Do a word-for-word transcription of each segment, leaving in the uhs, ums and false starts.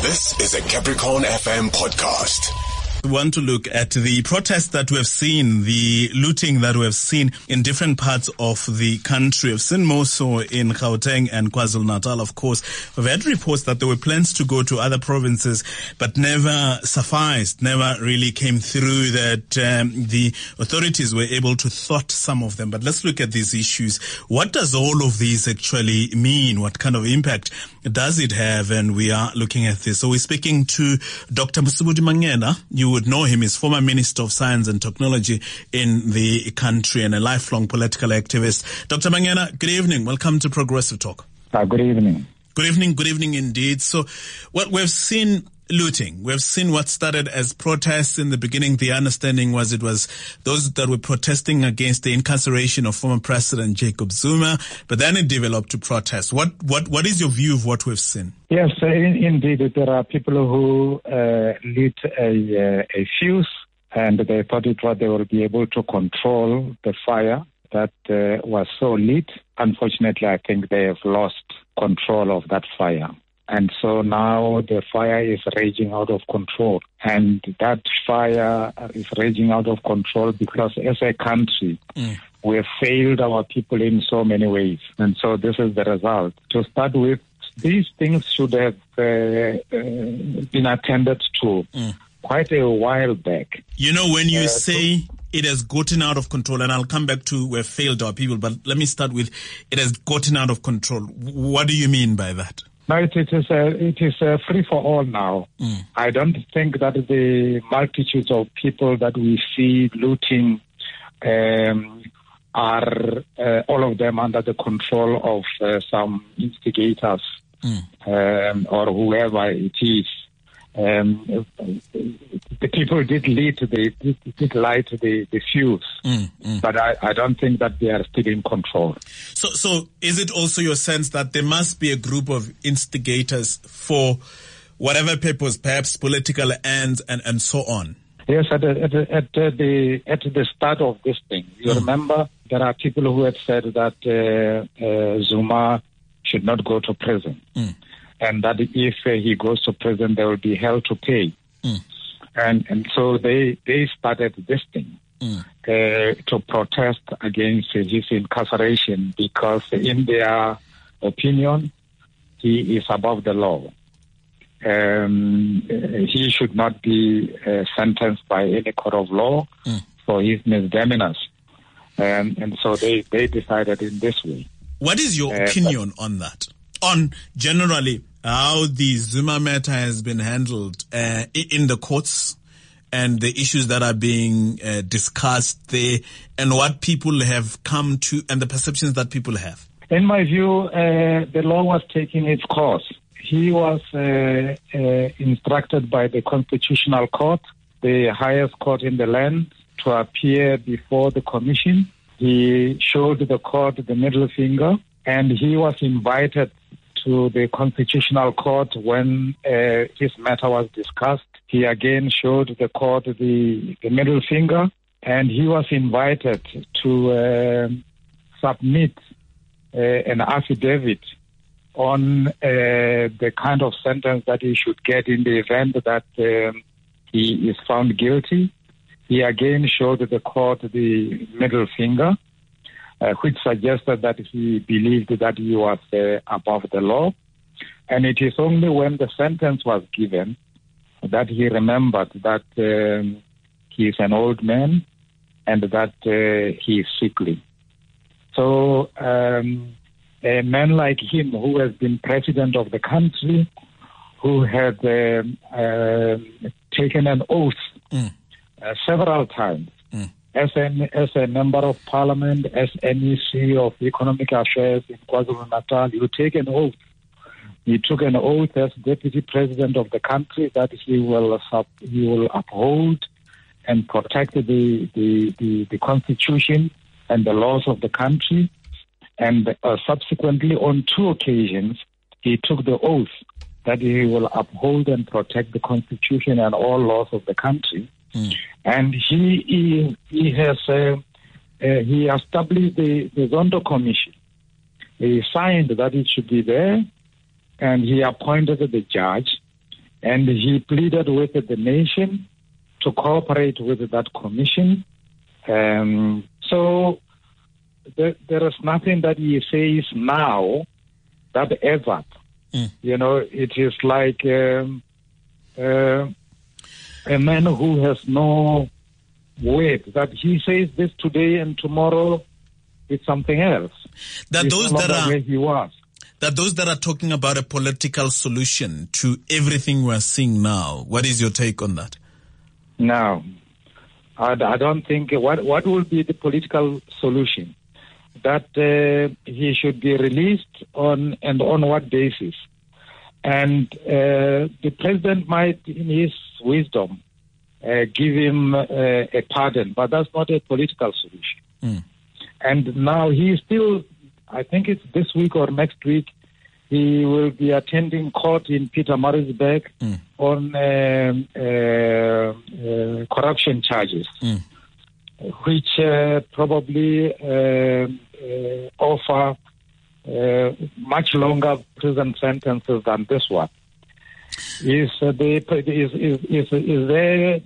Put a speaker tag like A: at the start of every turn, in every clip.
A: This is a Capricorn F M podcast.
B: We want to look at the protests that we have seen, the looting that we have seen in different parts of the country. We've seen more so in Gauteng and KwaZulu-Natal, of course. We've had reports that there were plans to go to other provinces, but never sufficed, never really came through, that um, the authorities were able to thwart some of them. But let's look at these issues. What does all of these actually mean? What kind of impact does it have? And we are looking at this. So we're speaking to Doctor Mosibudi Mangena. You would know him as former Minister of Science and Technology in the country and a lifelong political activist. Doctor Mangena, good evening. Welcome to Progressive Talk.
C: Uh, good evening.
B: Good evening. Good evening indeed. So what we've seen looting. We've seen what started as protests in the beginning. The understanding was it was those that were protesting against the incarceration of former President Jacob Zuma, but then it developed to protest. What what what is your view of what we've seen?
C: Yes, uh, in, indeed, there are people who uh, lit a, uh, a fuse, and they thought it was they will be able to control the fire that uh, was so lit. Unfortunately, I think they have lost control of that fire. And so now the fire is raging out of control. And that fire is raging out of control because as a country, mm. we have failed our people in so many ways. And so this is the result. To start with, these things should have uh, uh, been attended to mm. quite a while back.
B: You know, when you
C: uh,
B: say so it has gotten out of control, and I'll come back to we have failed our people, but let me start with it has gotten out of control. What do you mean by that?
C: No, it, it is uh, it is uh, free for all now. Mm. I don't think that the multitudes of people that we see looting um, are uh, all of them under the control of uh, some instigators mm. um, or whoever it is. Um, the people did light the did, did light the, the fuse, mm, mm. but I, I don't think that they are still in control.
B: So, so is it also your sense that there must be a group of instigators for whatever purpose, perhaps political ends and, and so on?
C: Yes, at the, at the, at the at the start of this thing, you mm. remember there are people who had said that uh, uh, Zuma should not go to prison. Mm. And that if uh, he goes to prison, there will be hell to pay. Mm. And and so they, they started this thing mm. uh, to protest against his incarceration because in their opinion, he is above the law. Um, he should not be uh, sentenced by any court of law mm. for his misdemeanors. Um, and so they, they decided in this way.
B: What is your uh, opinion on that? On generally how the Zuma matter has been handled uh, in the courts and the issues that are being uh, discussed there and what people have come to and the perceptions that people have?
C: In my view, uh, the law was taking its course. He was uh, uh, instructed by the Constitutional Court, the highest court in the land, to appear before the commission. He showed the court the middle finger, and he was invited to the Constitutional Court when uh, his matter was discussed. He again showed the court the, the middle finger, and he was invited to uh, submit uh, an affidavit on uh, the kind of sentence that he should get in the event that um, he is found guilty. He again showed the court the middle finger, Uh, which suggested that he believed that he was uh, above the law. And it is only when the sentence was given that he remembered that um, he is an old man and that uh, he is sickly. So um, a man like him who has been president of the country, who had uh, uh, taken an oath mm. uh, several times, mm. As a, as a member of parliament, as M E C of economic affairs in KwaZulu-Natal, you take an oath. He took an oath as deputy president of the country that he will sub, he will uphold and protect the, the, the, the constitution and the laws of the country. And uh, subsequently, on two occasions, he took the oath that he will uphold and protect the constitution and all laws of the country. Mm. And he he, he has uh, uh, he established the, the Zondo Commission. He signed that it should be there, and he appointed the judge. And he pleaded with the nation to cooperate with that commission. Um, so there, there is nothing that he says now that ever. Mm. You know, it is like um, uh, a man who has no weight, that he says this today and tomorrow it's something else.
B: That those that are
C: where he was.
B: That those that are talking about a political solution to everything we're seeing now, what is your take on that?
C: No, I, I don't think, what, what will be the political solution? That uh, he should be released on, and on what basis? And uh, the president might, in his wisdom, uh, give him uh, a pardon, but that's not a political solution. Mm. And now he still, I think it's this week or next week, he will be attending court in Pietermaritzburg mm. on um, uh, uh, corruption charges, mm. which uh, probably uh, uh, offer uh, much longer prison sentences than this one. Is, uh, the, is, is, is, is there,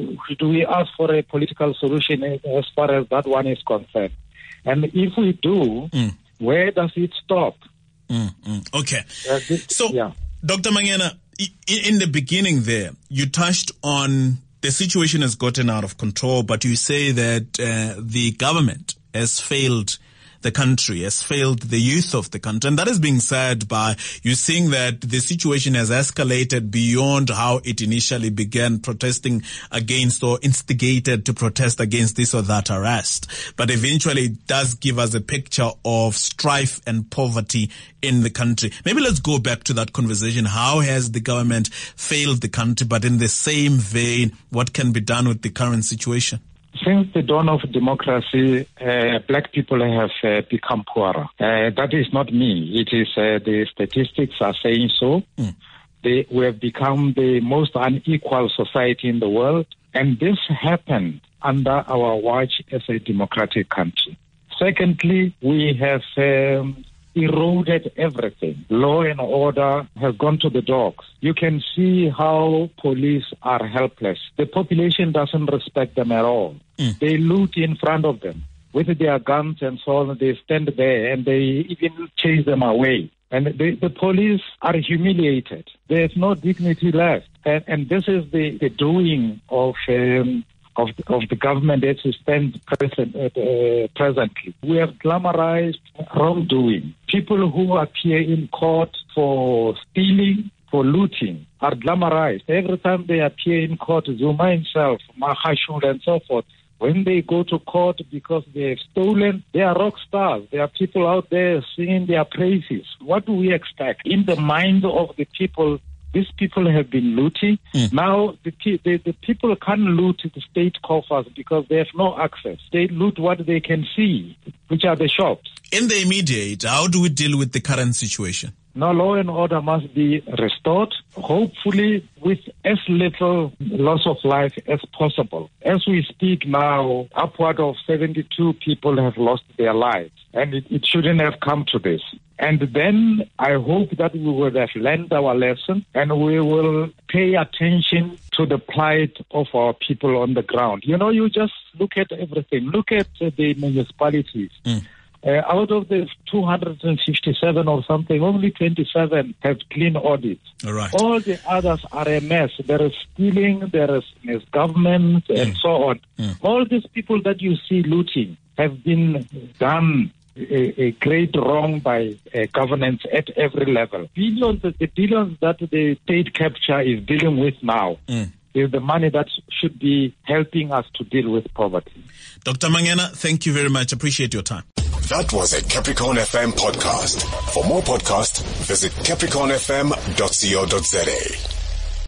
C: do we ask for a political solution as far as that one is concerned? And if we do, mm. where does it stop?
B: Mm, mm. Okay.
C: Uh, this,
B: so,
C: yeah.
B: Doctor Mangena, in the beginning there, you touched on the situation has gotten out of control, but you say that uh, the government has failed the country, has failed the youth of the country. And that is being said by you saying that the situation has escalated beyond how it initially began, protesting against or instigated to protest against this or that arrest. But eventually it does give us a picture of strife and poverty in the country. Maybe let's go back to that conversation. How has the government failed the country? But in the same vein, what can be done with the current situation?
C: Since the dawn of democracy, uh, black people have uh, become poorer. Uh, that is not me. It is uh, the statistics are saying so. Mm. They, we have become the most unequal society in the world. And this happened under our watch as a democratic country. Secondly, we have um, eroded everything. Law and order has gone to the dogs. You can see how police are helpless. The population doesn't respect them at all. Mm. They loot in front of them with their guns and so on. They stand there and they even chase them away. And the, the police are humiliated. There's no dignity left. And, and this is the, the doing of um, Of the, of the government as it stands present, uh, presently. We have glamorized wrongdoing. People who appear in court for stealing, for looting, are glamorized. Every time they appear in court, Zuma himself, Mahashul and so forth, when they go to court because they have stolen, they are rock stars. There are people out there singing their praises. What do we expect? In the mind of the people, these people have been looting. Mm. Now, the, the, the people can't loot the state coffers because they have no access. They loot what they can see, which are the shops.
B: In the immediate, how do we deal with the current situation?
C: Now, law and order must be restored, hopefully with as little loss of life as possible. As we speak now, upward of seventy-two people have lost their lives, and it, it shouldn't have come to this. And then I hope that we will have learned our lesson and we will pay attention to the plight of our people on the ground. You know, you just look at everything. Look at uh, the municipalities. Mm. Uh, out of the two hundred fifty-seven or something, only twenty-seven have clean audits.
B: All right.
C: All the others are a mess. There is stealing, there is misgovernment, mm. and so on. Mm. All these people that you see looting have been done a, a great wrong by uh, governance at every level. Billions, the billions that the state capture is dealing with now. Mm. Is the money that should be helping us to deal with poverty.
B: Doctor Mangena, thank you very much. Appreciate your time.
A: That was a Capricorn F M podcast. For more podcasts, visit capricorn f m dot co dot za.